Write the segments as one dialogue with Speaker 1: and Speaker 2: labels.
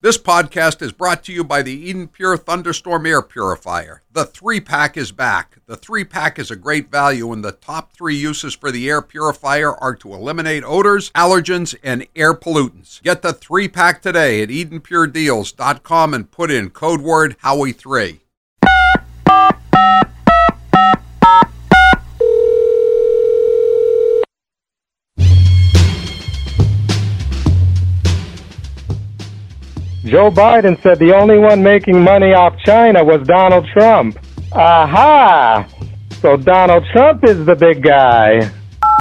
Speaker 1: This podcast is brought to you by the Eden Pure Thunderstorm Air Purifier. The 3-pack is back. The 3-pack is a great value, and the top 3 uses for the air purifier are to eliminate odors, allergens, and air pollutants. Get the 3-pack today at EdenPureDeals.com and put in code word Howie3.
Speaker 2: Joe Biden said the only one making money off China was Donald Trump. Aha! So Donald Trump is the big guy.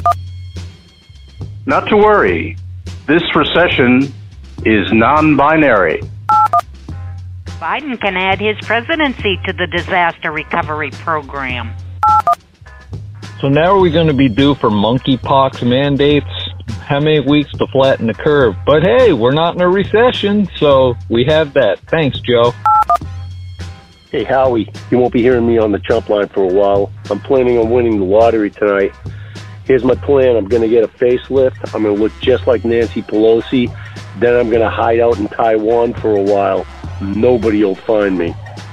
Speaker 3: Not to worry. This recession is non-binary.
Speaker 4: Biden can add his presidency to the disaster recovery program.
Speaker 5: So now are we going to be due for monkeypox mandates? How many weeks to flatten the curve? But hey, we're not in a recession, so we have that. Thanks, Joe.
Speaker 6: Hey, Howie, you won't be hearing me on the chump line for a while. I'm planning on winning the lottery tonight. Here's my plan. I'm going to get a facelift. I'm going to look just like Nancy Pelosi. Then I'm going to hide out in Taiwan for a while. Nobody will find me.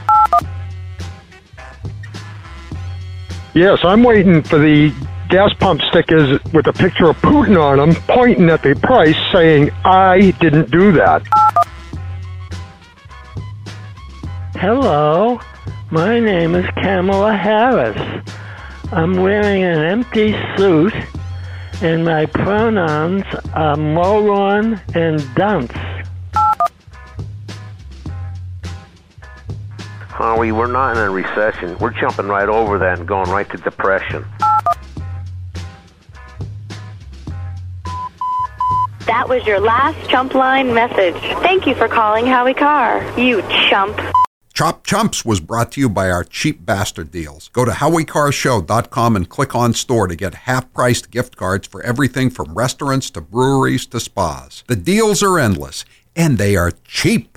Speaker 7: Yes, I'm waiting for the gas pump stickers with a picture of Putin on them, pointing at the price, saying, I didn't do that.
Speaker 8: Hello, my name is Kamala Harris. I'm wearing an empty suit, and my pronouns are moron and dunce.
Speaker 9: Howie, we're not in a recession. We're jumping right over that and going right to depression.
Speaker 10: That was your last Chump Line message. Thank you for calling Howie Carr, you chump.
Speaker 1: Chop Chumps was brought to you by our cheap bastard deals. Go to HowieCarrShow.com and click on store to get half-priced gift cards for everything from restaurants to breweries to spas. The deals are endless, and they are cheap.